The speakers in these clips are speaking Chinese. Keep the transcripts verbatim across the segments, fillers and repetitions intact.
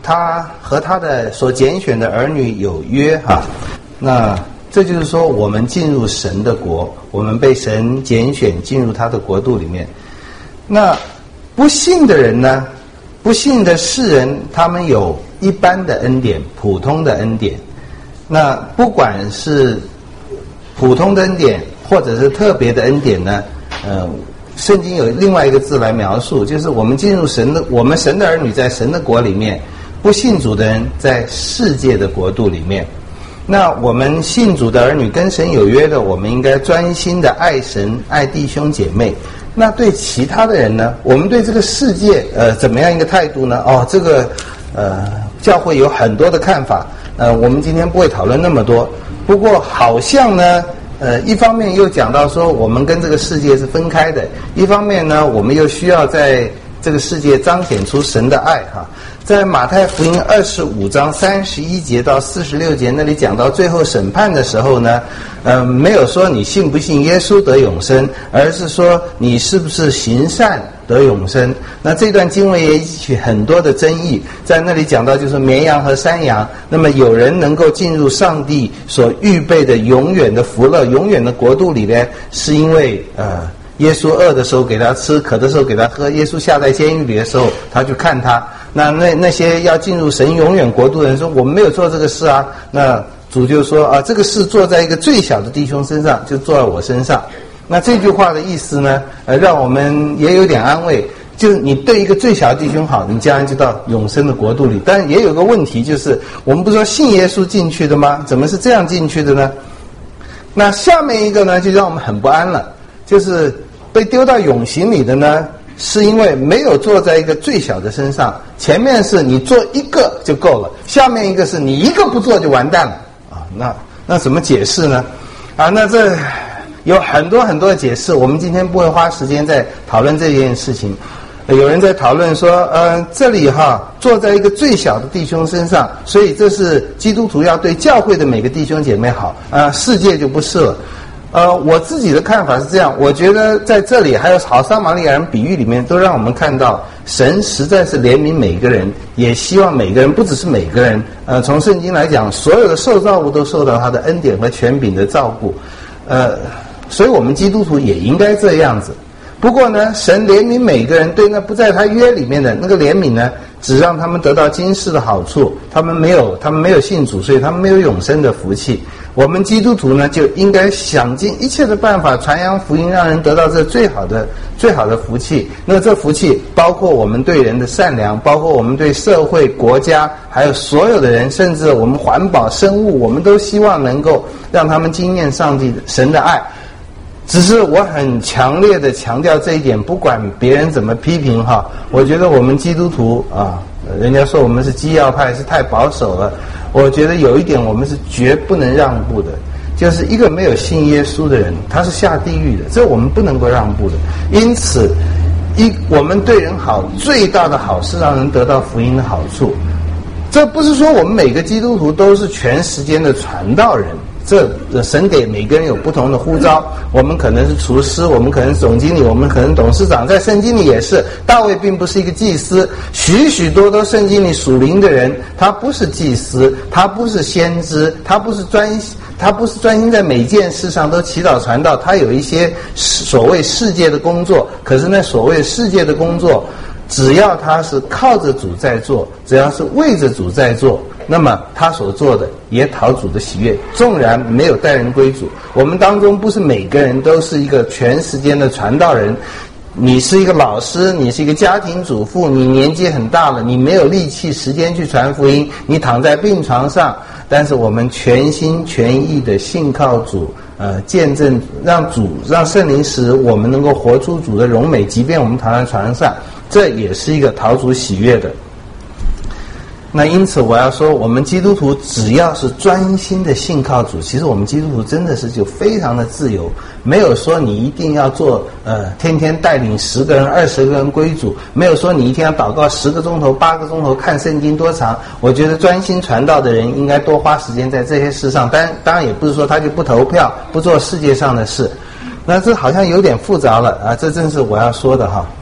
他和他的所拣选的儿女有约哈、啊，那这就是说我们进入神的国，我们被神拣选进入他的国度里面。那不信的人呢，不信的世人，他们有一般的恩典，普通的恩典。那不管是普通的恩典或者是特别的恩典呢，呃圣经有另外一个字来描述，就是我们进入神的，我们神的儿女在神的国里面，不信主的人在世界的国度里面。那我们信主的儿女跟神有约的，我们应该专心的爱神爱弟兄姐妹。那对其他的人呢，我们对这个世界呃怎么样一个态度呢？哦，这个呃教会有很多的看法，呃我们今天不会讨论那么多。不过好像呢呃一方面又讲到说我们跟这个世界是分开的，一方面呢我们又需要在这个世界彰显出神的爱哈。在马太福音二十五章三十一节到四十六节那里讲到最后审判的时候呢，呃，没有说你信不信耶稣得永生，而是说你是不是行善得永生。那这段经文也引起很多的争议，在那里讲到就是绵羊和山羊，那么有人能够进入上帝所预备的永远的福乐、永远的国度里呢，是因为呃。耶稣饿的时候给他吃，渴的时候给他喝，耶稣下在监狱里的时候他去看他。那那那些要进入神永远国度的人说我们没有做这个事啊，那主就说啊，这个事做在一个最小的弟兄身上，就做在我身上。那这句话的意思呢，呃，让我们也有点安慰，就是你对一个最小的弟兄好，你将来就到永生的国度里。但也有个问题，就是我们不是说信耶稣进去的吗？怎么是这样进去的呢？那下面一个呢，就让我们很不安了，就是被丢到永刑里的呢，是因为没有坐在一个最小的身上。前面是你做一个就够了，下面一个是你一个不做就完蛋了啊！那那怎么解释呢？啊，那这有很多很多的解释，我们今天不会花时间在讨论这件事情。有人在讨论说，呃，这里哈坐在一个最小的弟兄身上，所以这是基督徒要对教会的每个弟兄姐妹好啊、呃，世界就不是了。呃，我自己的看法是这样，我觉得在这里还有好撒玛利亚人比喻里面，都让我们看到神实在是怜悯每一个人，也希望每个人，不只是每个人，呃，从圣经来讲，所有的受造物都受到他的恩典和权柄的照顾，呃，所以我们基督徒也应该这样子。不过呢，神怜悯每个人，对那不在他约里面的那个怜悯呢，只让他们得到今世的好处，他们没有，他们没有信主，所以他们没有永生的福气。我们基督徒呢，就应该想尽一切的办法传扬福音，让人得到这最好的最好的福气。那这福气包括我们对人的善良，包括我们对社会、国家，还有所有的人，甚至我们环保、生物，我们都希望能够让他们经验上帝神的爱。只是我很强烈的强调这一点，不管别人怎么批评哈，我觉得我们基督徒啊，人家说我们是基要派，是太保守了。我觉得有一点我们是绝不能让步的，就是一个没有信耶稣的人，他是下地狱的，这我们不能够让步的。因此，一我们对人好，最大的好是让人得到福音的好处。这不是说我们每个基督徒都是全时间的传道人，这神给每个人有不同的呼召，我们可能是厨师，我们可能是总经理，我们可能董事长，在圣经里也是。大卫并不是一个祭司，许许多多圣经里属灵的人，他不是祭司，他不是先知，他不是专他不是专心在每件事上都祈祷传道，他有一些所谓世界的工作，可是那所谓世界的工作，只要他是靠着主在做，只要是为着主在做，那么他所做的也讨主的喜悦，纵然没有带人归主。我们当中不是每个人都是一个全时间的传道人，你是一个老师，你是一个家庭主妇，你年纪很大了，你没有力气时间去传福音，你躺在病床上，但是我们全心全意的信靠主，呃，见证让主让圣灵使我们能够活出主的荣美，即便我们躺在床上，这也是一个讨主喜悦的。那因此我要说，我们基督徒只要是专心的信靠主，其实我们基督徒真的是就非常的自由，没有说你一定要做呃天天带领十个人二十个人归主，没有说你一天要祷告十个钟头八个钟头看圣经多长。我觉得专心传道的人应该多花时间在这些事上，当然当然也不是说他就不投票不做世界上的事，那这好像有点复杂了啊，这正是我要说的哈。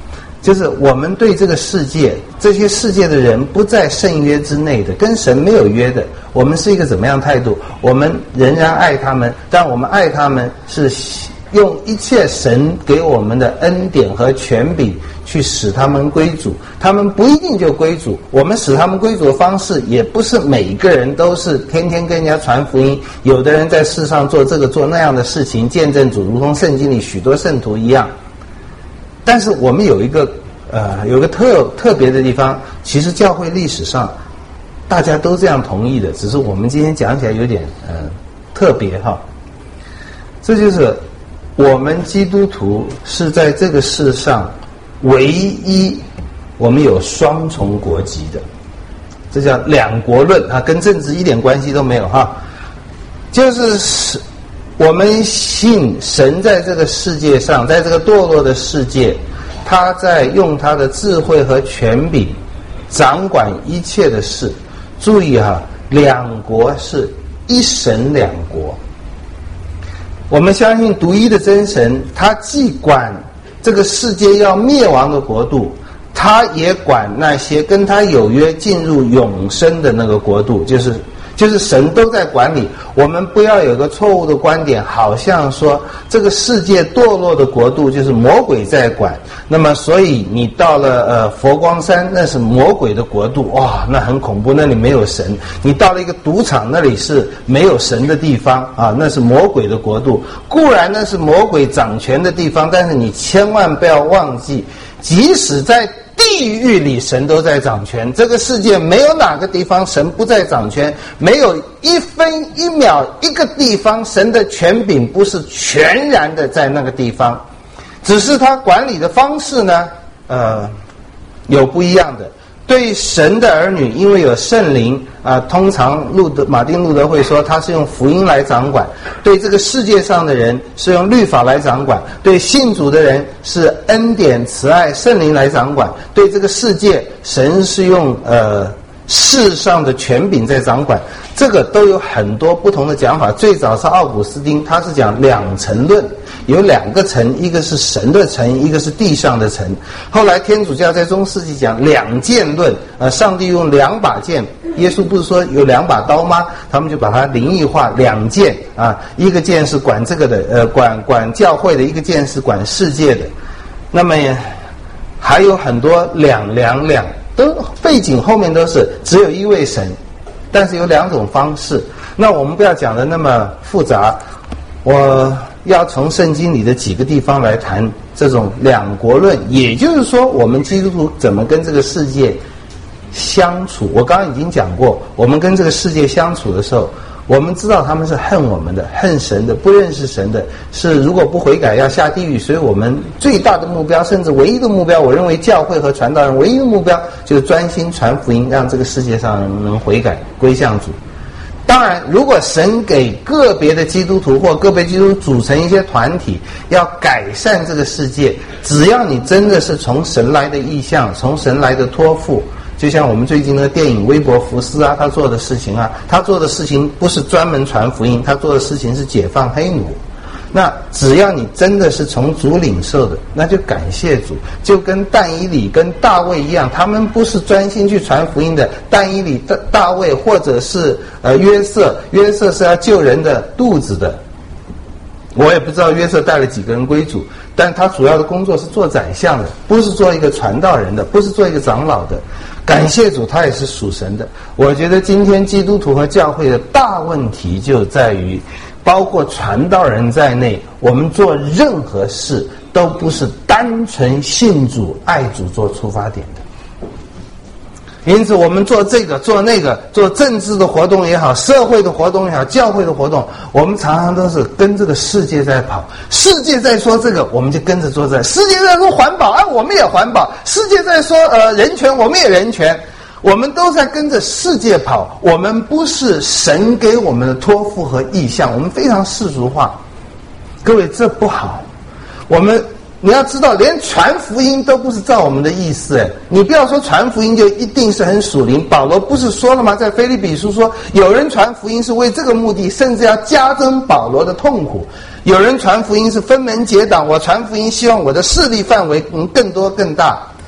就是我们对这个世界，这些世界的人不在圣约之内的，跟神没有约的，我们是一个怎么样态度？我们仍然爱他们，但我们爱他们是用一切神给我们的恩典和权柄去使他们归主。他们不一定就归主，我们使他们归主的方式也不是每一个人都是天天跟人家传福音，有的人在世上做这个做那样的事情，见证主，如同圣经里许多圣徒一样。但是我们有一个呃有一个特特别的地方，其实教会历史上大家都这样同意的，只是我们今天讲起来有点呃特别哈。这就是我们基督徒是在这个世上唯一我们有双重国籍的，这叫两国论啊，跟政治一点关系都没有哈。就是我们信神在这个世界上，在这个堕落的世界，他在用他的智慧和权柄掌管一切的事。注意哈，两国是一神两国。我们相信独一的真神，他既管这个世界要灭亡的国度，他也管那些跟他有约进入永生的那个国度，就是就是神都在管理。我们不要有个错误的观点，好像说这个世界堕落的国度就是魔鬼在管，那么所以你到了呃佛光山，那是魔鬼的国度，哇，那很恐怖，那里没有神。你到了一个赌场，那里是没有神的地方啊，那是魔鬼的国度。固然那是魔鬼掌权的地方，但是你千万不要忘记，即使在地狱里神都在掌权，这个世界没有哪个地方神不在掌权，没有一分一秒一个地方神的权柄不是全然的在那个地方，只是他管理的方式呢呃有不一样的。对神的儿女，因为有圣灵啊、呃，通常路德马丁路德会说他是用福音来掌管；对这个世界上的人是用律法来掌管；对信主的人是恩典、慈爱、圣灵来掌管；对这个世界，神是用呃世上的权柄在掌管。这个都有很多不同的讲法。最早是奥古斯丁，他是讲两层论，有两个层，一个是神的层，一个是地上的层。后来天主教在中世纪讲两剑论，呃，上帝用两把剑，耶稣不是说有两把刀吗？他们就把它灵异化，两剑啊，一个剑是管这个的，呃，管管教会的，一个剑是管世界的。那么还有很多两两两，都背景后面都是只有一位神，但是有两种方式。那我们不要讲的那么复杂，我要从圣经里的几个地方来谈这种两国论，也就是说我们基督徒怎么跟这个世界相处。我刚刚已经讲过，我们跟这个世界相处的时候，我们知道他们是恨我们的，恨神的，不认识神的，是如果不悔改要下地狱。所以我们最大的目标，甚至唯一的目标，我认为教会和传道人唯一的目标就是专心传福音，让这个世界上人能悔改归向主。当然，如果神给个别的基督徒或个别基督徒组成一些团体，要改善这个世界，只要你真的是从神来的意向，从神来的托付，就像我们最近那个电影威伯福斯啊，他做的事情啊，他做的事情不是专门传福音，他做的事情是解放黑奴。那只要你真的是从主领受的，那就感谢主。就跟但以理跟大卫一样，他们不是专心去传福音的。但以理、大大卫或者是呃约瑟，约瑟是要救人的肚子的。我也不知道约瑟带了几个人归主，但他主要的工作是做宰相的，不是做一个传道人的，不是做一个长老的。感谢主，他也是属神的。我觉得今天基督徒和教会的大问题就在于，包括传道人在内，我们做任何事都不是单纯信主爱主做出发点的。因此我们做这个做那个，做政治的活动也好，社会的活动也好，教会的活动，我们常常都是跟这个世界在跑。世界在说这个，我们就跟着做这个；世界在说环保，啊，我们也环保；世界在说呃人权，我们也人权。我们都在跟着世界跑，我们不是神给我们的托付和意向，我们非常世俗化。各位，这不好。我们你要知道，连传福音都不是照我们的意思。哎，你不要说传福音就一定是很属灵。保罗不是说了吗？在腓立比书说，有人传福音是为这个目的，甚至要加增保罗的痛苦。有人传福音是分门结党，我传福音希望我的势力范围能更多更大。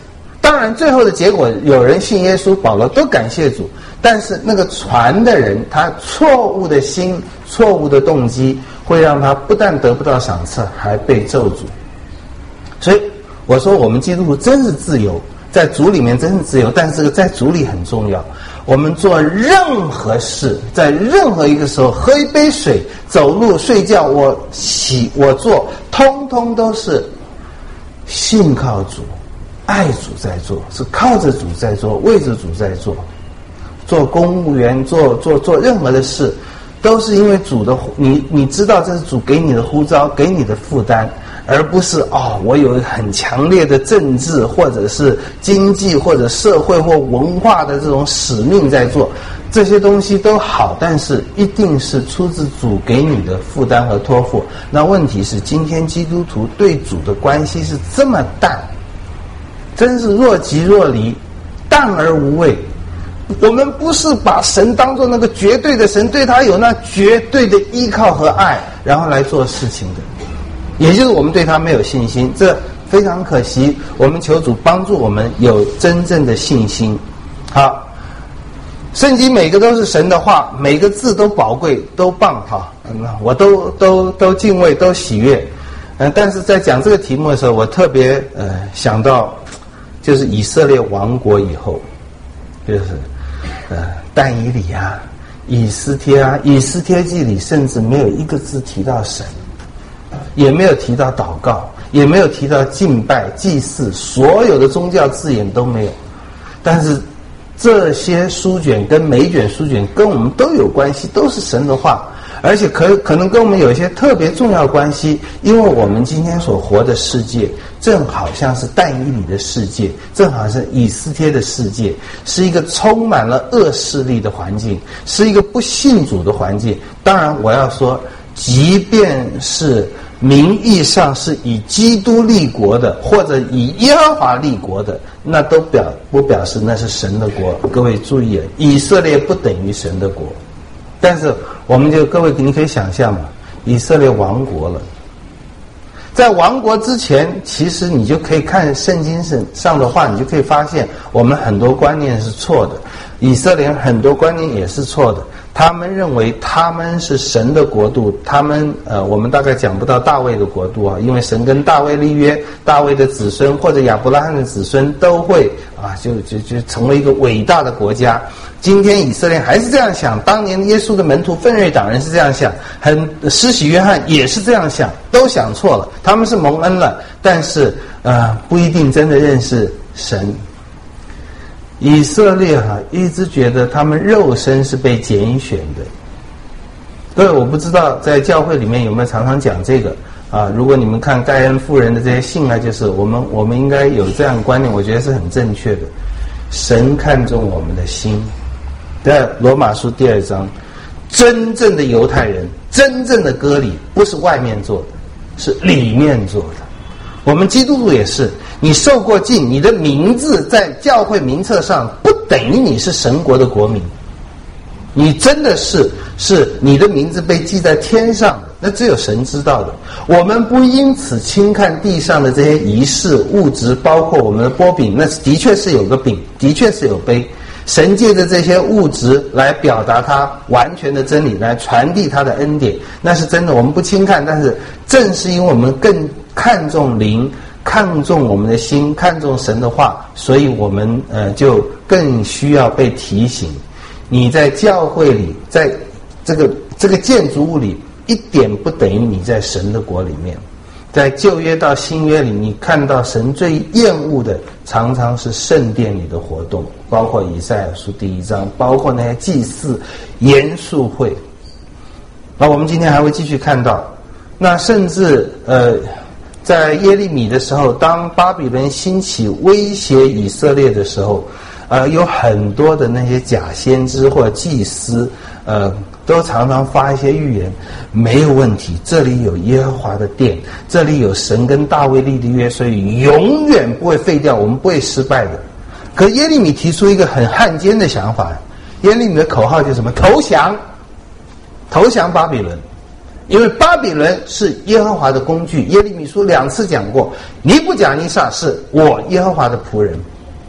当然最后的结果有人信耶稣，保罗都感谢主，但是那个传的人他错误的心，错误的动机，会让他不但得不到赏赐，还被咒诅。所以我说我们基督徒真是自由，在主里面真是自由，但是这个在主里很重要。我们做任何事，在任何一个时候，喝一杯水，走路，睡觉，我洗我做，通通都是信靠主，爱主在做，是靠着主在做，为着主在做。做公务员，做做做任何的事，都是因为主的，你你知道这是主给你的呼召，给你的负担，而不是哦，我有很强烈的政治或者是经济或者社会或文化的这种使命在做。这些东西都好，但是一定是出自主给你的负担和托付。那问题是，今天基督徒对主的关系是这么淡，真是若即若离，淡而无味。我们不是把神当作那个绝对的神，对他有那绝对的依靠和爱，然后来做事情的，也就是我们对他没有信心，这非常可惜。我们求主帮助我们有真正的信心。好，圣经每个都是神的话，每个字都宝贵，都棒哈，我都都都敬畏，都喜悦。嗯、呃，但是在讲这个题目的时候，我特别呃想到，就是以色列亡国以后，就是呃但以理啊、以斯帖啊，以斯帖记里甚至没有一个字提到神，也没有提到祷告，也没有提到敬拜、祭祀，所有的宗教字眼都没有。但是这些书卷跟每一卷书卷跟我们都有关系，都是神的话，而且可可能跟我们有一些特别重要的关系，因为我们今天所活的世界正好像是但以理的世界，正好是以斯帖的世界，是一个充满了恶势力的环境，是一个不信主的环境。当然我要说，即便是名义上是以基督立国的，或者以耶和华立国的，那都表不表示那是神的国。各位注意，以色列不等于神的国。但是我们就各位你可以想象嘛，以色列亡国了，在亡国之前，其实你就可以看圣经上的话，你就可以发现我们很多观念是错的，以色列很多观念也是错的。他们认为他们是神的国度，他们呃，我们大概讲不到大卫的国度啊，因为神跟大卫立约，大卫的子孙或者亚伯拉罕的子孙都会啊，就就就成为一个伟大的国家。今天以色列还是这样想，当年耶稣的门徒奋锐党人是这样想，很施洗约翰也是这样想，都想错了。他们是蒙恩了，但是呃，不一定真的认识神。以色列哈、啊、一直觉得他们肉身是被拣选的。各位，我不知道在教会里面有没有常常讲这个啊？如果你们看盖恩妇人的这些信啊，就是我们我们应该有这样的观念，我觉得是很正确的。神看重我们的心。在罗马书第二章，真正的犹太人，真正的割礼，不是外面做的，是里面做的。我们基督徒也是，你受过浸，你的名字在教会名册上不等于你是神国的国民，你真的是是你的名字被记在天上的，那只有神知道的。我们不因此轻看地上的这些仪式物质，包括我们的钵饼，那的确是有个饼，的确是有杯，神借着这些物质来表达他完全的真理，来传递他的恩典，那是真的，我们不轻看。但是正是因为我们更看重灵，看重我们的心，看重神的话，所以我们呃就更需要被提醒。你在教会里，在这个这个建筑物里，一点不等于你在神的国里面。在旧约到新约里，你看到神最厌恶的常常是圣殿里的活动，包括以赛亚书第一章，包括那些祭祀严肃会。那我们今天还会继续看到，那甚至呃在耶利米的时候，当巴比伦兴起威胁以色列的时候，呃，有很多的那些假先知或祭司，呃，都常常发一些预言，没有问题，这里有耶和华的殿，这里有神跟大卫立的约，所以永远不会废掉，我们不会失败的。可耶利米提出一个很汉奸的想法，耶利米的口号就是什么？投降，投降巴比伦。因为巴比伦是耶和华的工具，耶利米书两次讲过，尼布甲尼撒是我耶和华的仆人，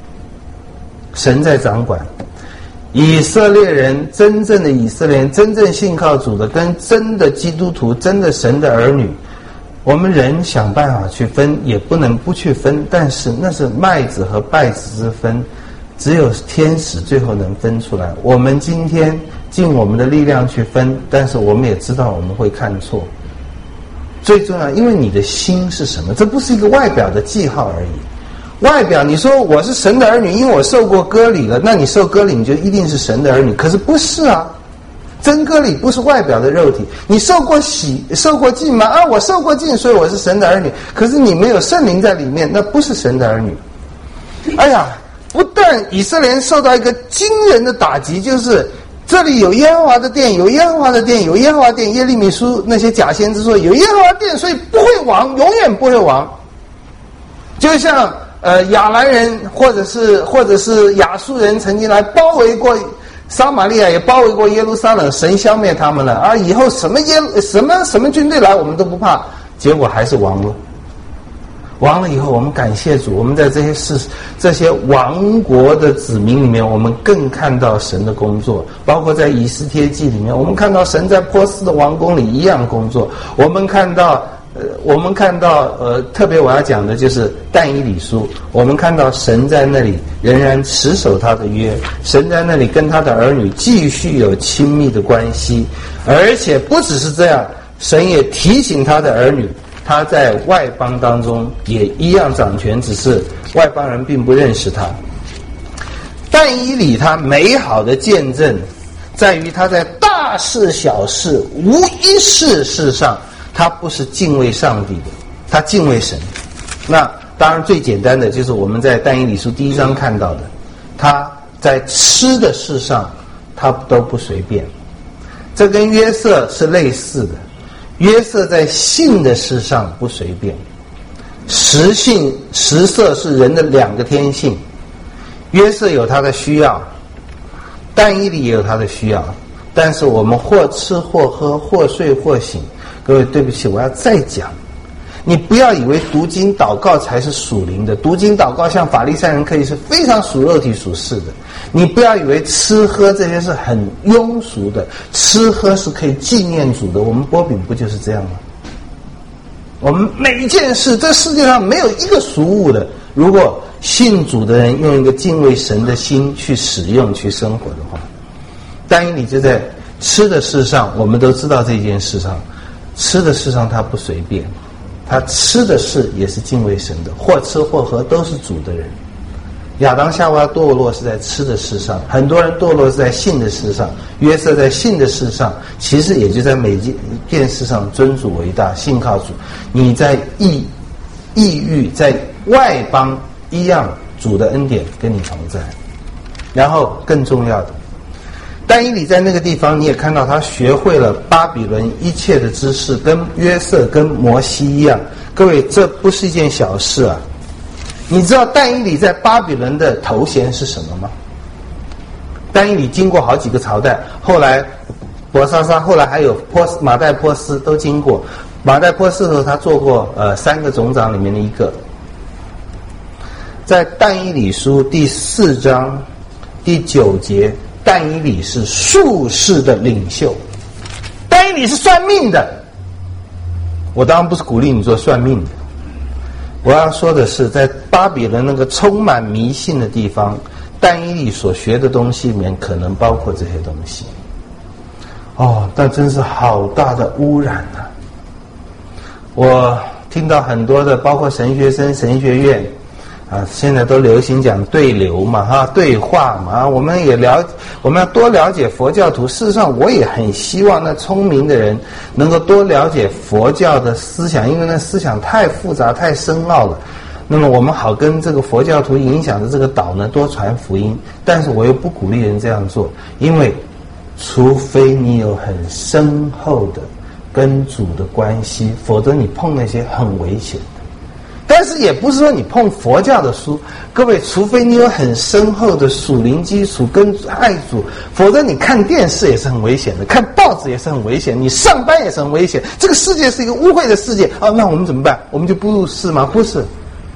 神在掌管。以色列人，真正的以色列人，真正信靠主的，跟真的基督徒，真的神的儿女，我们人想办法去分，也不能不去分，但是那是麦子和稗子之分，只有天使最后能分出来。我们今天尽我们的力量去分，但是我们也知道我们会看错。最重要，因为你的心是什么？这不是一个外表的记号而已。外表你说我是神的儿女，因为我受过割礼了，那你受割礼你就一定是神的儿女，可是不是啊。真割礼不是外表的肉体，你受过洗受过浸吗？啊，我受过浸，所以我是神的儿女，可是你没有圣灵在里面，那不是神的儿女。哎呀，不但以色列人受到一个惊人的打击，就是这里有耶和华的殿，有耶和华的殿，有耶和华殿。耶利米书那些假先知说有耶和华殿，所以不会亡，永远不会亡。就像呃亚兰人或者是或者是亚述人曾经来包围过撒玛利亚，也包围过耶路撒冷，神消灭他们了，而以后什么耶什么什么军队来我们都不怕，结果还是亡了。亡了以后，我们感谢主，我们在这些事这些亡国的子民里面，我们更看到神的工作，包括在以斯帖记里面，我们看到神在波斯的王宫里一样工作。我们看到呃我们看到呃特别我要讲的就是但以理书，我们看到神在那里仍然持守他的约，神在那里跟他的儿女继续有亲密的关系，而且不只是这样，神也提醒他的儿女，他在外邦当中也一样掌权，只是外邦人并不认识他。但以理他美好的见证在于他在大事小事无一事事上他不是敬畏上帝的，他敬畏神。那当然最简单的就是我们在但以理书第一章看到的，他在吃的事上他都不随便，这跟约瑟是类似的。约瑟在性的事上不随便，食性食色是人的两个天性，约瑟有他的需要，但以理也有他的需要，但是我们或吃或喝，或睡或醒。各位对不起，我要再讲，你不要以为读经祷告才是属灵的，读经祷告像法利赛人可以是非常属肉体属世的，你不要以为吃喝这些是很庸俗的，吃喝是可以纪念主的。我们波饼不就是这样吗？我们每一件事，这世界上没有一个俗物的，如果信主的人用一个敬畏神的心去使用去生活的话，但以理就在吃的事上，我们都知道这件事上，吃的事上他不随便，他吃的事也是敬畏神的，或吃或喝都是主的人。亚当夏娃堕落是在吃的事上，很多人堕落是在性的事上，约瑟在性的事上，其实也就在每件事上尊主为大，信靠主。你在异异域在外邦一样，主的恩典跟你同在。然后更重要的，但以理在那个地方，你也看到他学会了巴比伦一切的知识，跟约瑟跟摩西一样。各位，这不是一件小事啊！你知道但以理在巴比伦的头衔是什么吗？但以理经过好几个朝代，后来伯沙撒，后来还有波斯马代波斯都经过。马代波斯的时候，他做过呃三个总长里面的一个。在但以理书第四章第九节，但以理是术士的领袖，但以理是算命的。我当然不是鼓励你做算命的，我要说的是，在巴比伦那个充满迷信的地方，但以理所学的东西里面可能包括这些东西。哦，但真是好大的污染啊！我听到很多的，包括神学生、神学院啊，现在都流行讲对流嘛，哈，对话嘛，我们也了，我们要多了解佛教徒。事实上，我也很希望那聪明的人能够多了解佛教的思想，因为那思想太复杂、太深奥了。那么我们好跟这个佛教徒影响的这个岛呢，多传福音。但是我又不鼓励人这样做，因为除非你有很深厚的跟主的关系，否则你碰那些很危险。但是也不是说你碰佛教的书，各位，除非你有很深厚的属灵基础跟爱主，否则你看电视也是很危险的，看报纸也是很危险，你上班也是很危险。这个世界是一个污秽的世界啊，那我们怎么办？我们就不入世吗？不是，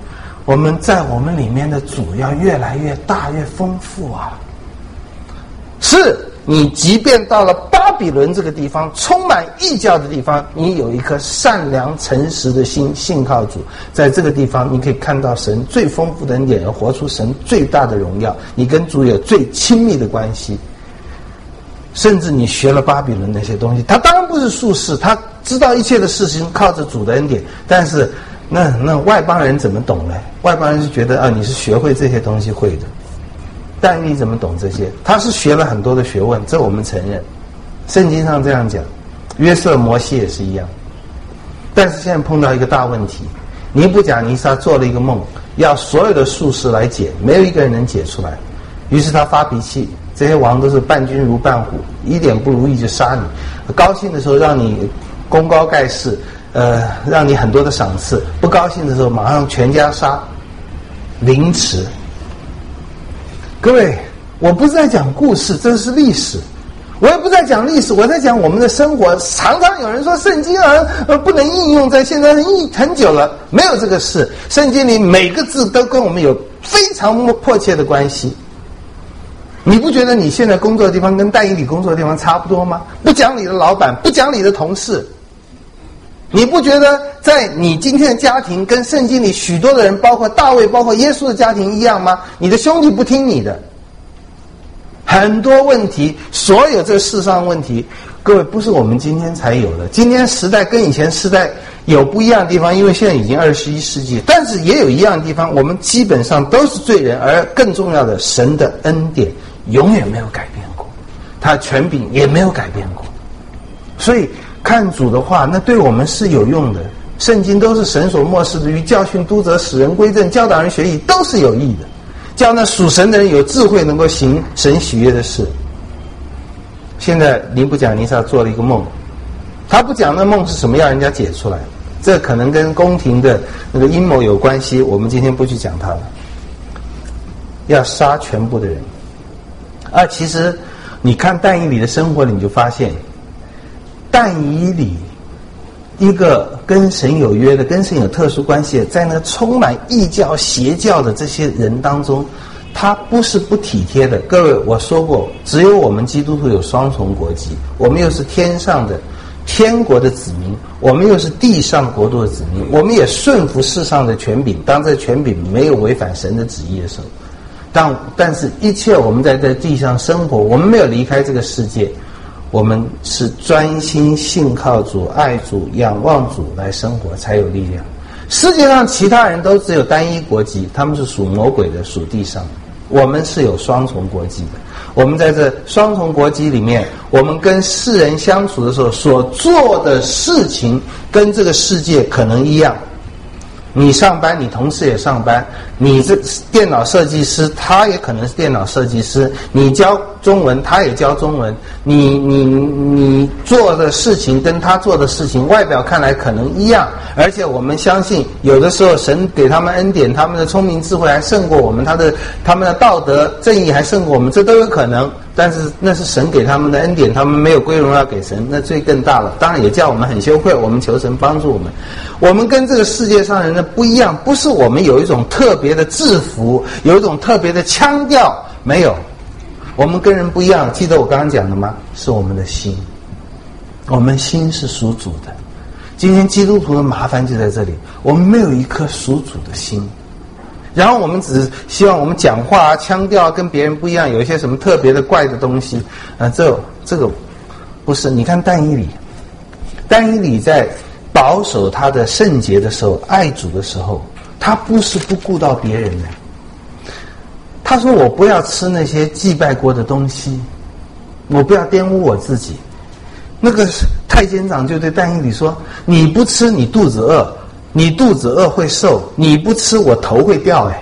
我们在我们里面的主要越来越大越丰富啊。是你即便到了巴比伦这个地方充满异教的地方，你有一颗善良诚实的心，信靠主，在这个地方你可以看到神最丰富的恩典，而活出神最大的荣耀，你跟主有最亲密的关系。甚至你学了巴比伦那些东西，他当然不是术士，他知道一切的事情靠着主的恩典，但是那那外邦人怎么懂呢？外邦人是觉得啊，你是学会这些东西会的，但你怎么懂这些？他是学了很多的学问，这我们承认，圣经上这样讲，约瑟摩西也是一样。但是现在碰到一个大问题，尼布甲尼撒做了一个梦，要所有的术士来解，没有一个人能解出来，于是他发脾气，这些王都是伴君如伴虎，一点不如意就杀你，高兴的时候让你功高盖世，呃，让你很多的赏赐，不高兴的时候马上全家杀，凌迟。各位，我不是在讲故事，这是历史，我也不是在讲历史，我在讲我们的生活。常常有人说圣经啊呃不能应用在现在，很久了，没有这个事。圣经里每个字都跟我们有非常迫切的关系。你不觉得你现在工作的地方跟但以理工作的地方差不多吗？不讲理的老板，不讲理的同事，你不觉得在你今天的家庭跟圣经里许多的人，包括大卫，包括耶稣的家庭一样吗？你的兄弟不听你的，很多问题，所有这世上问题，各位不是我们今天才有的，今天时代跟以前时代有不一样的地方，因为现在已经二十一世纪，但是也有一样的地方，我们基本上都是罪人，而更重要的，神的恩典永远没有改变过，他权柄也没有改变过。所以看主的话，那对我们是有用的。圣经都是神所默示的，于教训、督责、使人归正、教导人学义，都是有益的，叫那属神的人有智慧，能够行神喜悦的事。现在尼布甲尼撒做了一个梦，他不讲那梦是什么，要人家解出来，这可能跟宫廷的那个阴谋有关系，我们今天不去讲它了。要杀全部的人。啊，其实你看但以理的生活里，你就发现但以理一个跟神有约的，跟神有特殊关系的，在那充满异教邪教的这些人当中，他不是不体贴的。各位，我说过，只有我们基督徒有双重国籍，我们又是天上的天国的子民，我们又是地上国度的子民，我们也顺服世上的权柄，当这权柄没有违反神的旨意的时候，但但是一切我们在这地上生活，我们没有离开这个世界，我们是专心信靠主、爱主、仰望主来生活才有力量。世界上其他人都只有单一国籍，他们是属魔鬼的，属地上的，我们是有双重国籍的。我们在这双重国籍里面，我们跟世人相处的时候所做的事情跟这个世界可能一样。你上班，你同事也上班，你这电脑设计师，他也可能是电脑设计师，你教中文，他也教中文，你你你做的事情跟他做的事情外表看来可能一样，而且我们相信有的时候神给他们恩典，他们的聪明智慧还胜过我们，他的他们的道德正义还胜过我们，这都有可能。但是那是神给他们的恩典，他们没有归荣耀给神，那罪更大了。当然也叫我们很羞愧，我们求神帮助我们。我们跟这个世界上人的不一样，不是我们有一种特别的制服，有一种特别的腔调，没有。我们跟人不一样，记得我刚刚讲的吗？是我们的心，我们心是属主的。今天基督徒的麻烦就在这里，我们没有一颗属主的心。然后我们只是希望我们讲话啊、腔调啊跟别人不一样，有一些什么特别的怪的东西啊，这这个不是。你看但以理，但以理在保守他的圣洁的时候，爱主的时候，他不是不顾到别人的。他说我不要吃那些祭拜过的东西，我不要玷污我自己。那个太监长就对但以理说，你不吃你肚子饿，你肚子饿会瘦，你不吃我头会掉。哎，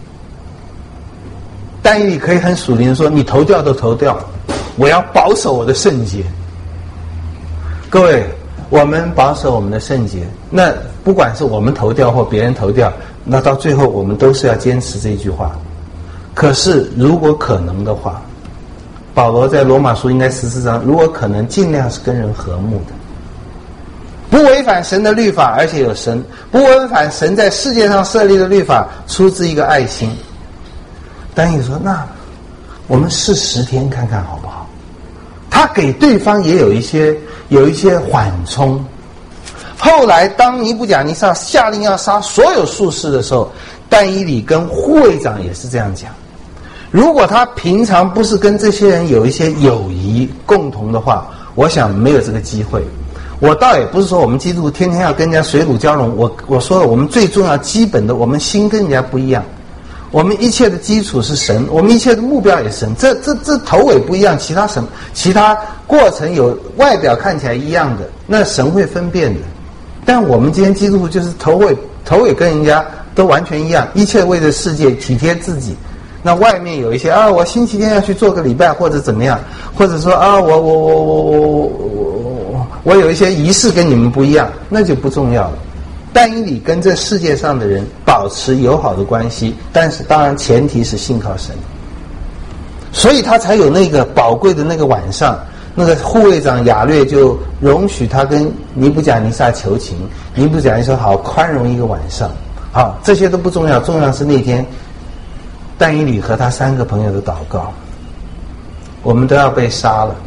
但以理可以很属灵说，你头掉都头掉，我要保守我的圣洁。各位，我们保守我们的圣洁，那不管是我们头掉或别人头掉，那到最后我们都是要坚持这句话。可是如果可能的话，保罗在罗马书应该十四章，如果可能尽量是跟人和睦的，不不违反神的律法，而且有神，不违反神在世界上设立的律法，出自一个爱心。但你说，那我们试十天看看好不好？他给对方也有一些有一些缓冲。后来当尼布甲尼撒下令要杀所有术士的时候，但以理跟护卫长也是这样讲。如果他平常不是跟这些人有一些友谊共同的话，我想没有这个机会。我倒也不是说我们基督徒天天要跟人家水乳交融，我我说我们最重要基本的，我们心跟人家不一样，我们一切的基础是神，我们一切的目标也是神，这这这头尾不一样，其他神其他过程有外表看起来一样的，那神会分辨的。但我们今天基督徒就是头尾头尾跟人家都完全一样，一切为了世界，体贴自己。那外面有一些啊，我星期天要去做个礼拜或者怎么样，或者说啊，我我我我我我我我有一些仪式跟你们不一样，那就不重要了。但以理跟这世界上的人保持友好的关系，但是当然前提是信靠神，所以他才有那个宝贵的那个晚上，那个护卫长亚略就容许他跟尼布甲尼撒求情，尼布甲尼撒好宽容一个晚上。好，这些都不重要，重要是那天但以理和他三个朋友的祷告，我们都要被杀了。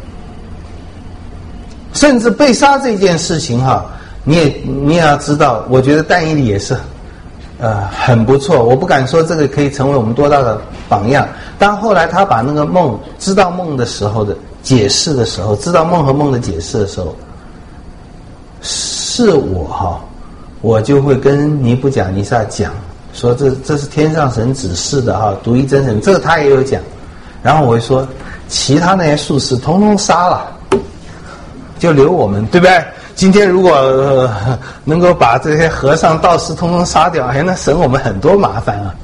甚至被杀这件事情哈，你也你也要知道，我觉得但以理也是呃很不错，我不敢说这个可以成为我们多大的榜样，但后来他把那个梦知道梦的时候的解释的时候，知道梦和梦的解释的时候，是我哈，我就会跟尼布甲尼撒讲说，这这是天上神指示的哈，独一真神，这个他也有讲。然后我会说，其他那些术士统统杀了，就留我们，对不对？今天如果、呃、能够把这些和尚道士统统杀掉，哎，那省我们很多麻烦啊。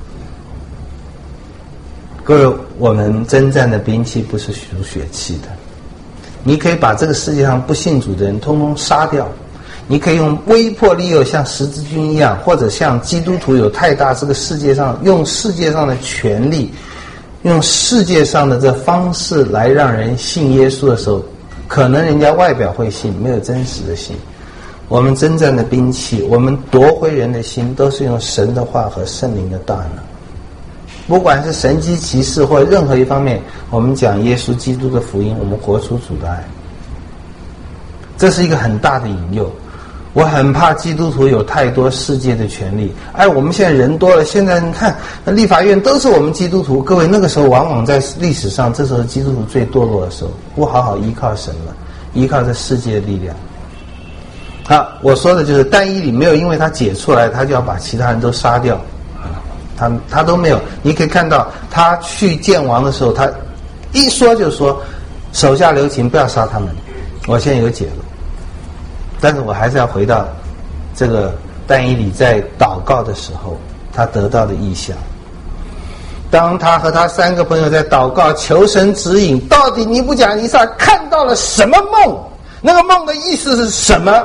各位，我们征战的兵器不是属血气的，你可以把这个世界上不信主的人统统杀掉。你可以用威迫利诱，像十字军一样，或者像基督徒有太大这个世界上，用世界上的权力，用世界上的这方式来让人信耶稣的时候，可能人家外表会信，没有真实的信。我们征战的兵器，我们夺回人的心，都是用神的话和圣灵的大能。不管是神迹奇事或任何一方面，我们讲耶稣基督的福音，我们活出主的爱，这是一个很大的引诱。我很怕基督徒有太多世界的权利。哎，我们现在人多了，现在你看立法院都是我们基督徒。各位，那个时候往往在历史上，这时候基督徒最堕落的时候，不好好依靠神了，依靠这世界的力量。好，我说的就是但以理没有因为他解出来，他就要把其他人都杀掉，他他都没有。你可以看到他去见王的时候，他一说就说手下留情，不要杀他们。我现在有解了。但是我还是要回到这个但以理在祷告的时候，他得到的意象。当他和他三个朋友在祷告求神指引，到底尼布甲尼撒看到了什么梦？那个梦的意思是什么？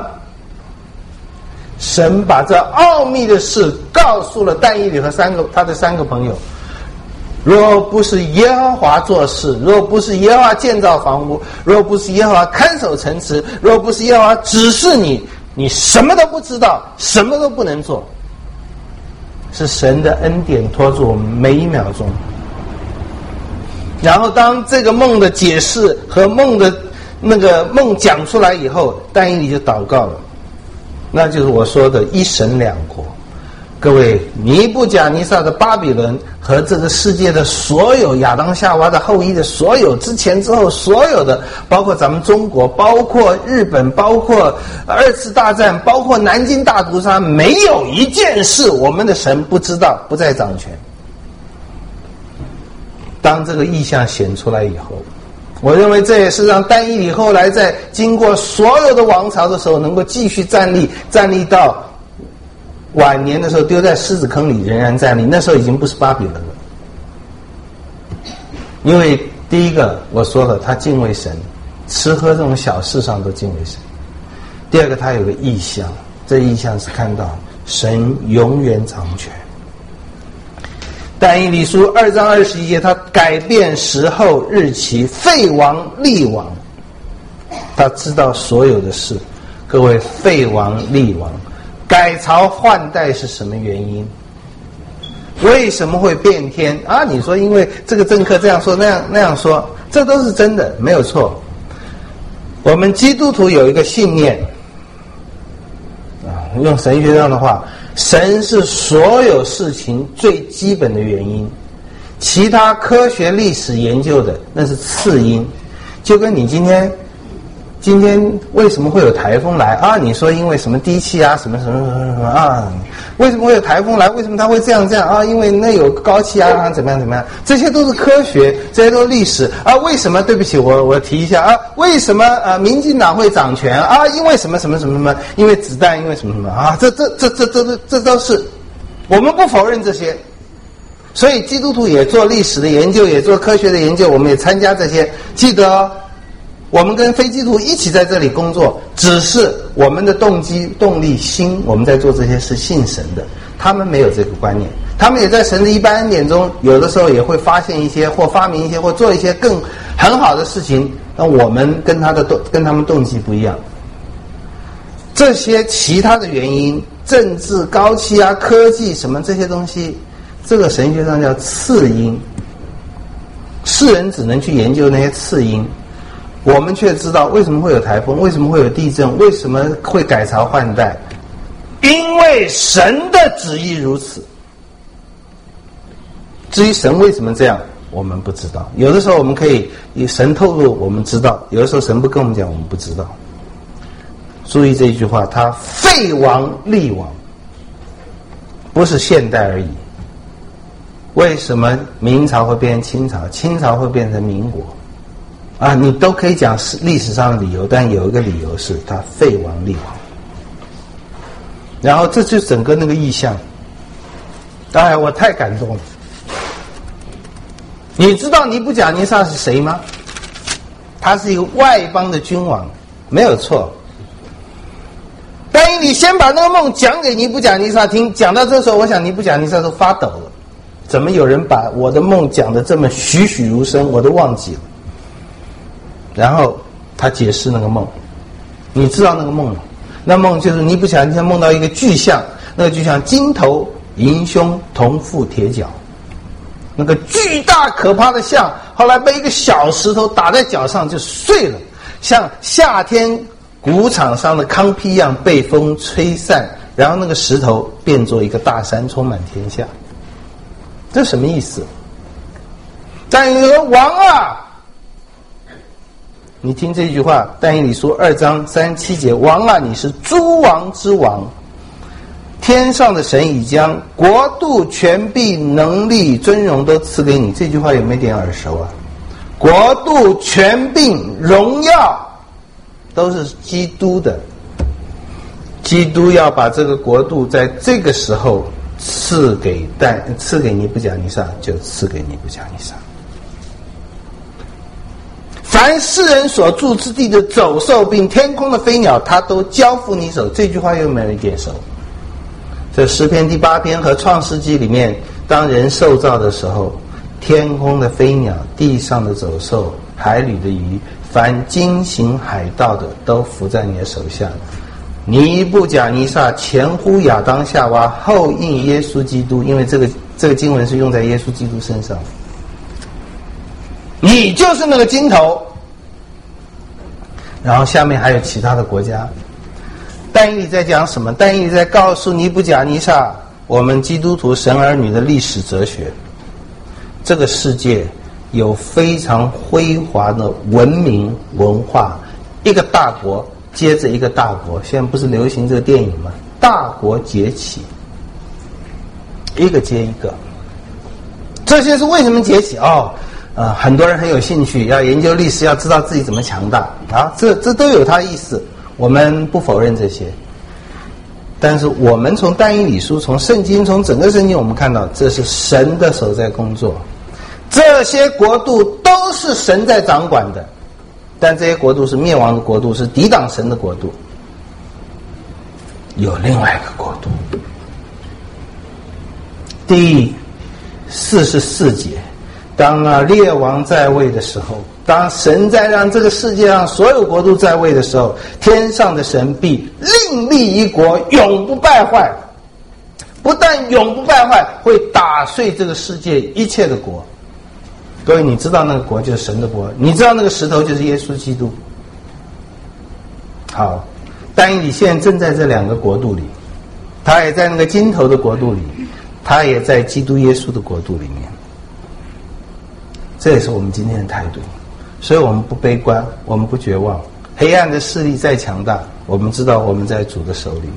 神把这奥秘的事告诉了但以理和三个他的三个朋友。若不是耶和华做事，若不是耶和华建造房屋，若不是耶和华看守城池，若不是耶和华指示你，你什么都不知道，什么都不能做。是神的恩典拖住我们每一秒钟。然后当这个梦的解释和梦的那个梦讲出来以后，但以理就祷告了，那就是我说的一神两国。各位，尼布甲尼撒的巴比伦和这个世界的所有亚当夏娃的后裔的所有之前之后所有的，包括咱们中国，包括日本，包括二次大战，包括南京大屠杀，没有一件事我们的神不知道，不再掌权。当这个意象显出来以后，我认为这也是让但以理后来在经过所有的王朝的时候能够继续站立，站立到晚年的时候丢在狮子坑里仍然站立，那时候已经不是巴比伦了。因为第一个我说了，他敬畏神，吃喝这种小事上都敬畏神。第二个，他有个意象，这意象是看到神永远掌权。但以理书二章二十一节，他改变时候日期，废王立王，他知道所有的事。 各位，废王立王，改朝换代是什么原因？为什么会变天啊？你说因为这个政客这样说那样那样说，这都是真的，没有错。我们基督徒有一个信念啊，用神学上的话，神是所有事情最基本的原因，其他科学历史研究的那是次因。就跟你今天今天为什么会有台风来啊？你说因为什么低气压什么什么什么什么啊？为什么会有台风来？为什么它会这样这样啊？因为那有高气压啊，怎么样怎么样？这些都是科学，这些都是历史啊。为什么？对不起，我我提一下啊，为什么呃民进党会掌权啊？因为什么什么什么什么？因为子弹，因为什么什么啊？这这这这这这这都是我们不否认这些。所以基督徒也做历史的研究，也做科学的研究，我们也参加这些。记得哦，我们跟非基督徒一起在这里工作，只是我们的动机、动力、心，我们在做这些是信神的。他们没有这个观念，他们也在神的一般恩典中，有的时候也会发现一些，或发明一些，或做一些更很好的事情。那我们跟他的动，跟他们动机不一样。这些其他的原因，政治、高气压、科技什么这些东西，这个神学上叫次因。世人只能去研究那些次因，我们却知道为什么会有台风，为什么会有地震，为什么会改朝换代，因为神的旨意如此。至于神为什么这样，我们不知道。有的时候我们可以以神透露，我们知道；有的时候神不跟我们讲，我们不知道。注意这一句话，他废王立王，不是现代而已。为什么明朝会变成清朝，清朝会变成民国啊？你都可以讲历史上的理由，但有一个理由是他废王立王。然后这就是整个那个意象。哎，我太感动了。你知道尼布甲尼撒是谁吗？他是一个外邦的君王，没有错。但以理先把那个梦讲给尼布甲尼撒听，讲到这时候，我想尼布甲尼撒都发抖了。怎么有人把我的梦讲得这么栩栩如生，我都忘记了。然后他解释那个梦，你知道那个梦吗？那梦就是尼布甲尼撒梦到一个巨象，那个巨象金头银胸铜腹铁脚，那个巨大可怕的象，后来被一个小石头打在脚上就碎了，像夏天谷场上的糠坯一样被风吹散，然后那个石头变作一个大山，充满天下。这什么意思？但以理说王啊，你听这句话，但以理书二章三十七节，王啊，你是诸王之王，天上的神已将国度、权柄、能力、尊荣都赐给你。这句话有没有点耳熟啊？国度、权柄、荣耀都是基督的，基督要把这个国度在这个时候赐给但赐给尼布甲尼撒，就赐给尼布甲尼撒。凡世人所住之地的走兽，并天空的飞鸟，他都交付你手。这句话有没有一点熟？这诗篇第八篇和创世纪里面，当人受造的时候，天空的飞鸟、地上的走兽、海里的鱼，凡经行海道的，都伏在你的手下。尼布甲尼撒前呼亚当夏娃，后应耶稣基督，因为这个这个经文是用在耶稣基督身上。你就是那个金头。然后下面还有其他的国家。但以理在讲什么？但以理在告诉尼布甲尼撒，我们基督徒神儿女的历史哲学。这个世界有非常辉煌的文明文化，一个大国接着一个大国，现在不是流行这个电影吗？大国崛起，一个接一个。这些是为什么崛起？哦，呃，很多人很有兴趣，要研究历史，要知道自己怎么强大啊，这这都有它意思，我们不否认这些。但是我们从但以理书、从圣经、从整个圣经，我们看到这是神的手在工作，这些国度都是神在掌管的。但这些国度是灭亡的国度，是抵挡神的国度。有另外一个国度，第四十四节，当那列王在位的时候， 当神在让这个世界上所有国度在位的时候，天上的神必另立一国，永不败坏。不但永不败坏，会打碎这个世界一切的国。各位，你知道那个国就是神的国，你知道那个石头就是耶稣基督。好，但以理现在正在这两个国度里，他也在那个金头的国度里，他也在基督耶稣的国度里面。这也是我们今天的态度。所以我们不悲观，我们不绝望。黑暗的势力再强大，我们知道我们在主的手里面。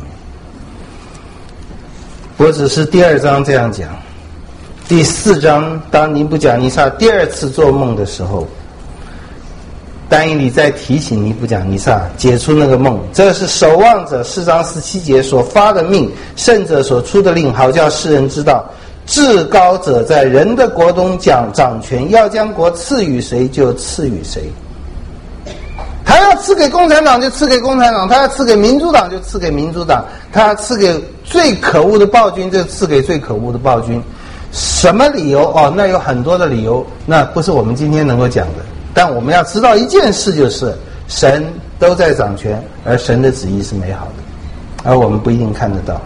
我只是第二章这样讲。第四章，当尼布甲尼撒第二次做梦的时候，但以理在提醒尼布甲尼撒解除那个梦。这是守望者四章十七节所发的命，圣者所出的令，好叫世人知道，至高者在人的国中讲掌权，要将国赐予谁就赐予谁。他要赐给共产党就赐给共产党，他要赐给民主党就赐给民主党，他要赐给最可恶的暴君就赐给最可恶的暴君。什么理由？哦，那有很多的理由，那不是我们今天能够讲的。但我们要知道一件事，就是神都在掌权，而神的旨意是美好的，而我们不一定看得到。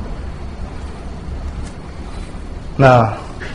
那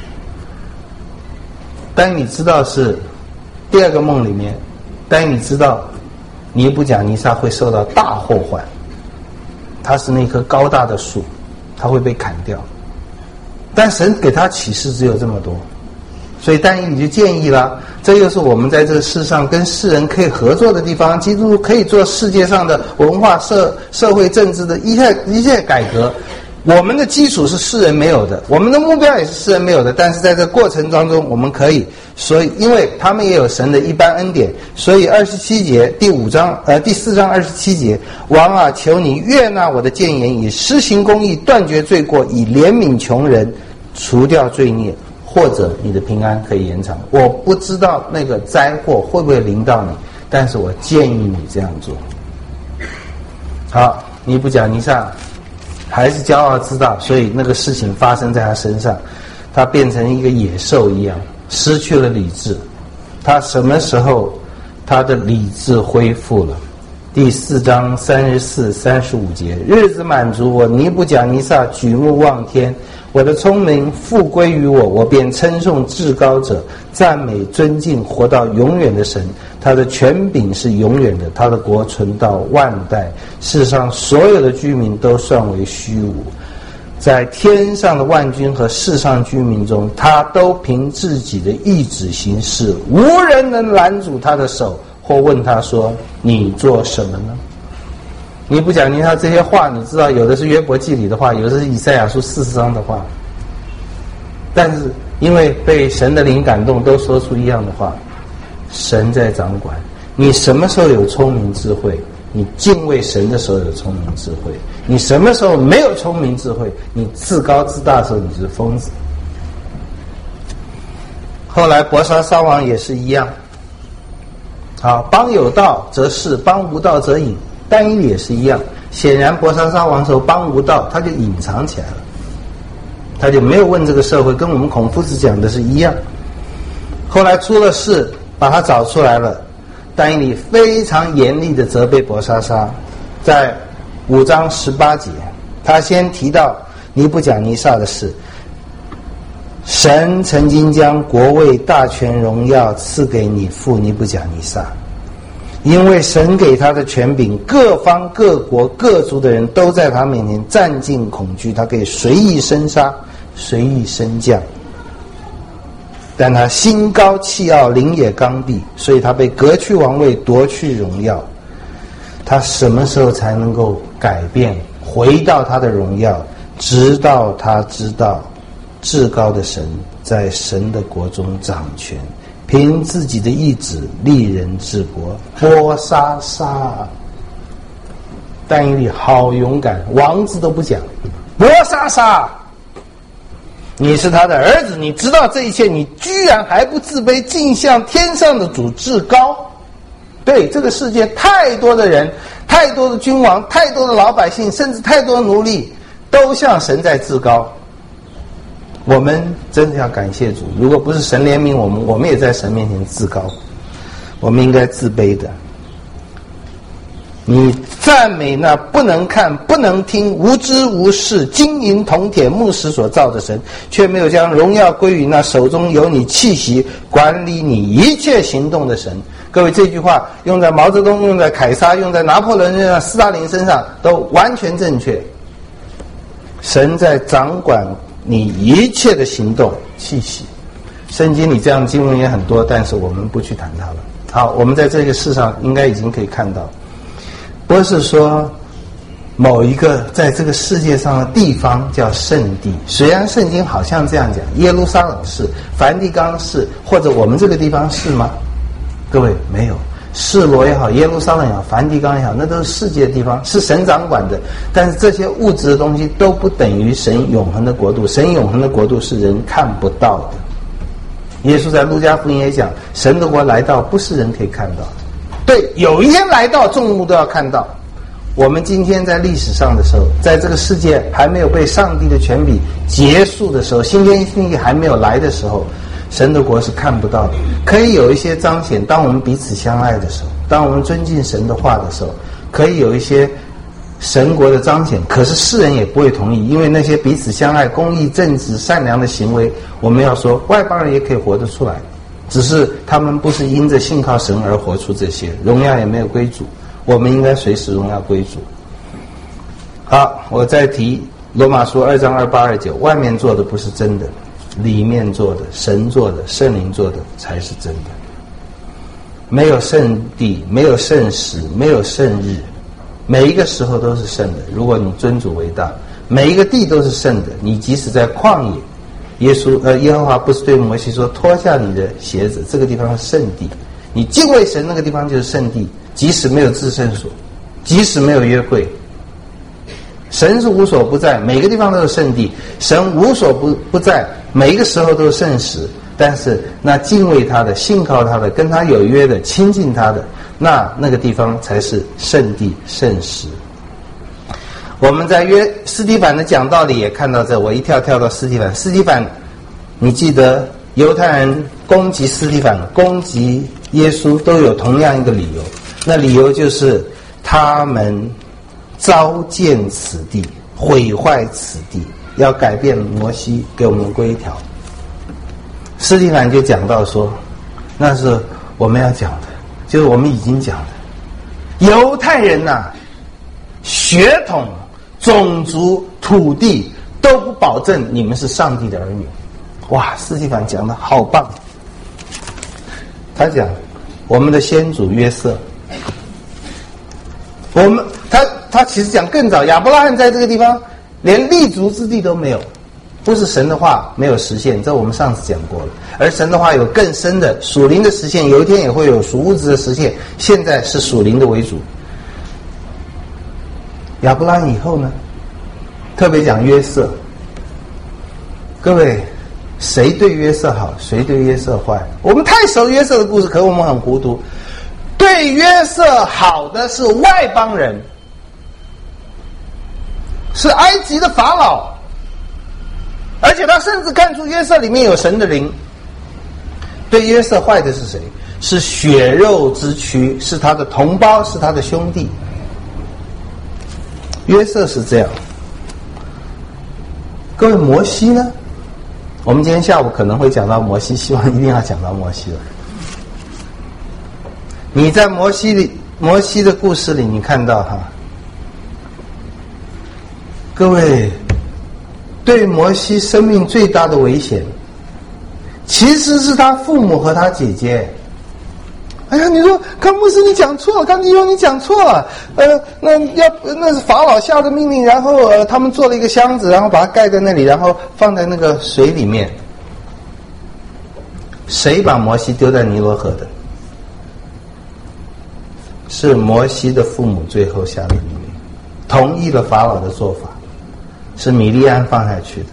当你知道是第二个梦里面，当你知道尼布甲尼撒会受到大祸患，他是那棵高大的树，他会被砍掉，但神给他启示只有这么多，所以但以理就建议了，这又是我们在这个世上跟世人可以合作的地方，基督可以做世界上的文化社社会政治的一切一切改革。我们的基础是世人没有的，我们的目标也是世人没有的，但是在这个过程当中我们可以，所以因为他们也有神的一般恩典，所以二十七节第五章呃第四章二十七节，王啊，求你悦纳我的谏言，以施行公义，断绝罪过，以怜悯穷人，除掉罪孽，或者你的平安可以延长。我不知道那个灾祸会不会临到你，但是我建议你这样做。好，尼布甲尼撒还是骄傲自大，所以那个事情发生在他身上，他变成一个野兽一样，失去了理智。他什么时候他的理智恢复了？第四章三十四、三十五节，日子满足我，尼布甲尼撒举目望天，我的聪明复归于我，我便称颂至高者，赞美尊敬活到永远的神。他的权柄是永远的，他的国存到万代，世上所有的居民都算为虚无。在天上的万军和世上居民中，他都凭自己的意志行事，无人能拦阻他的手，或问他说，你做什么呢？你不讲尼撒这些话，你知道有的是约伯记里的话，有的是以赛亚书四十章的话，但是因为被神的灵感动，都说出一样的话。神在掌管，你什么时候有聪明智慧，你敬畏神的时候有聪明智慧，你什么时候没有聪明智慧，你自高自大的时候你是疯子。后来伯沙撒王也是一样，好，邦有道则是，邦无道则隐，但以理也是一样。显然伯沙撒王时候邦无道，他就隐藏起来了，他就没有问这个社会，跟我们孔夫子讲的是一样。后来出了事，把他找出来了，但以理非常严厉的责备伯沙撒。在五章十八节，他先提到尼布甲尼撒的事，神曾经将国位、大权、荣耀赐给你父尼布甲尼撒，因为神给他的权柄，各方各国各族的人都在他面前战尽恐惧，他可以随意生杀，随意升降。但他心高气傲，灵也刚愎，所以他被革去王位，夺去荣耀。他什么时候才能够改变，回到他的荣耀？直到他知道至高的神在神的国中掌权，凭自己的意志立人治国。波沙沙，但以理好勇敢，王字都不讲，波沙沙，你是他的儿子，你知道这一切，你居然还不自卑，竟向天上的主至高。对，这个世界太多的人，太多的君王，太多的老百姓，甚至太多的奴隶，都向神在至高。我们真的要感谢主，如果不是神怜悯我们，我们也在神面前至高。 我们应该自卑的。你赞美那不能看、不能听、无知无识、金银铜铁木石所造的神，却没有将荣耀归于那手中有你气息、管理你一切行动的神。各位，这句话用在毛泽东、用在凯撒、用在拿破仑、用在斯大林身上都完全正确。神在掌管你一切的行动气息。圣经里这样的经文也很多，但是我们不去谈它了。好，我们在这个世上应该已经可以看到，不是说某一个在这个世界上的地方叫圣地，虽然圣经好像这样讲，耶路撒冷是，梵蒂冈是，或者我们这个地方是吗？各位，没有。示罗也好，耶路撒冷也好，梵蒂冈也好，那都是世界的地方，是神掌管的。但是这些物质的东西都不等于神永恒的国度，神永恒的国度是人看不到的。耶稣在路加福音也讲，神的国来到不是人可以看到的。对，有一天来到，众目都要看到。我们今天在历史上的时候，在这个世界还没有被上帝的权柄结束的时候，新天新地还没有来的时候，神的国是看不到的。可以有一些彰显，当我们彼此相爱的时候，当我们尊敬神的话的时候，可以有一些神国的彰显，可是世人也不会同意，因为那些彼此相爱、公义、正直、善良的行为，我们要说外邦人也可以活得出来，只是他们不是因着信靠神而活出这些，荣耀也没有归主，我们应该随时荣耀归主。好，我再提罗马书二章二八二九，外面做的不是真的，里面做的、神做的、圣灵做的才是真的。没有圣地，没有圣时，没有圣日，每一个时候都是圣的，如果你尊主为大，每一个地都是圣的。你即使在旷野，耶稣呃耶和华不是对摩西说脱下你的鞋子，这个地方是圣地，你敬畏神那个地方就是圣地，即使没有至圣所，即使没有约柜，神是无所不在，每个地方都是圣地，神无所不不在，每一个时候都是圣时。但是那敬畏他的、信靠他的、跟他有约的、亲近他的，那那个地方才是圣地圣时。我们在约斯提反的讲道里也看到这，我一跳跳到斯提反。斯提反，你记得犹太人攻击斯提反、攻击耶稣都有同样一个理由，那理由就是他们糟践此地，毁坏此地，要改变摩西给我们规条。斯提反就讲到说，那是我们要讲的，就是我们已经讲的，犹太人呐、啊，血统、种族、土地都不保证你们是上帝的儿女。哇，斯提反讲的好棒！他讲我们的先祖约瑟，我们他他其实讲更早，亚伯拉罕在这个地方连立足之地都没有。不是神的话没有实现，这我们上次讲过了。而神的话有更深的属灵的实现，有一天也会有属物质的实现。现在是属灵的为主。亚伯拉罕以后呢？特别讲约瑟。各位，谁对约瑟好，谁对约瑟坏？我们太熟约瑟的故事，可我们很糊涂。对约瑟好的是外邦人，是埃及的法老。而且他甚至看出约瑟里面有神的灵。对约瑟坏的是谁？是血肉之躯，是他的同胞，是他的兄弟。约瑟是这样。各位，摩西呢？我们今天下午可能会讲到摩西，希望一定要讲到摩西了。你在摩西里，摩西的故事里，你看到哈，各位。对摩西生命最大的危险，其实是他父母和他姐姐。哎呀，你说康牧师你讲错了，康弟兄你讲错了。呃，那要那是法老下的命令，然后呃他们做了一个箱子，然后把它盖在那里，然后放在那个水里面。谁把摩西丢在尼罗河的？是摩西的父母最后下的命令，同意了法老的做法。是米利安放下去的。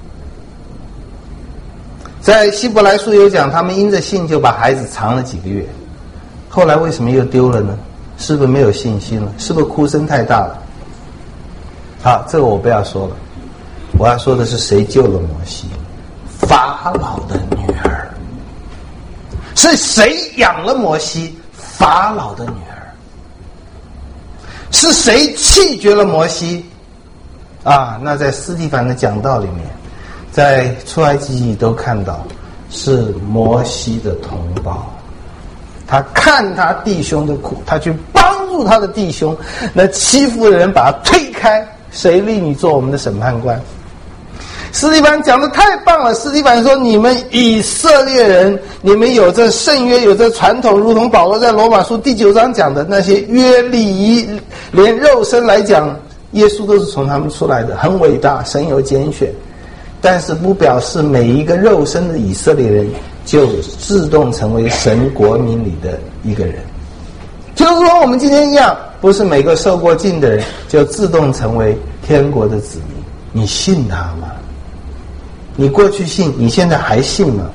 在希伯来书有讲，他们因着信就把孩子藏了几个月，后来为什么又丢了呢？是不是没有信心了？是不是哭声太大了？好，这个我不要说了，我要说的是谁救了摩西？法老的女儿。 是谁养了摩西？法老的女儿。是谁弃绝了摩西？啊，那在司提反的讲道里面，在出埃及记都看到，是摩西的同胞。他看他弟兄的苦，他去帮助他的弟兄，那欺负的人把他推开，谁立你做我们的审判官？司提反讲的太棒了。司提反说，你们以色列人，你们有这圣约，有这传统，如同保罗在罗马书第九章讲的那些约礼仪，连肉身来讲，耶稣都是从他们出来的，很伟大，神有拣选。但是不表示每一个肉身的以色列人就自动成为神国民里的一个人。就是说我们今天一样，不是每个受过浸的人就自动成为天国的子民。你信他吗？你过去信，你现在还信吗？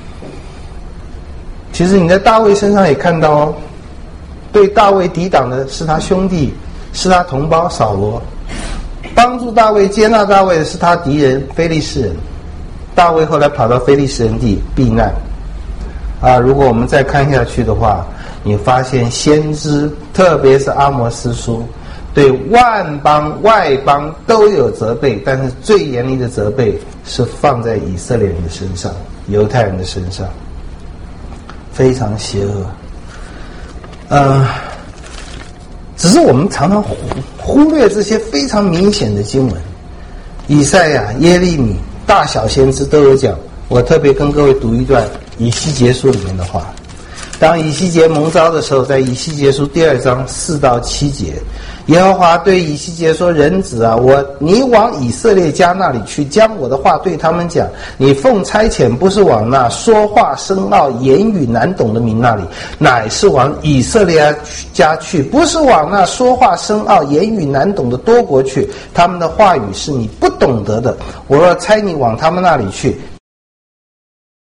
其实你在大卫身上也看到哦，对大卫抵挡的是他兄弟，是他同胞扫罗，帮助大卫接纳大卫的是他敌人非利士人。大卫后来跑到非利士人地避难啊！如果我们再看下去的话，你发现先知，特别是阿摩司书，对万邦外邦都有责备，但是最严厉的责备是放在以色列人的身上，犹太人的身上，非常邪恶。呃，只是我们常常忽忽略这些非常明显的经文，以赛亚、耶利米、大小先知都有讲。我特别跟各位读一段以西结书里面的话。当以西结蒙召的时候，在以西结书第二章四到七节，耶和华对以西结说：人子啊，我你往以色列家那里去，将我的话对他们讲。你奉差遣不是往那说话深奥、言语难懂的民那里，乃是往以色列家去，不是往那说话深奥、言语难懂的多国去。他们的话语是你不懂得的。我若差你往他们那里去，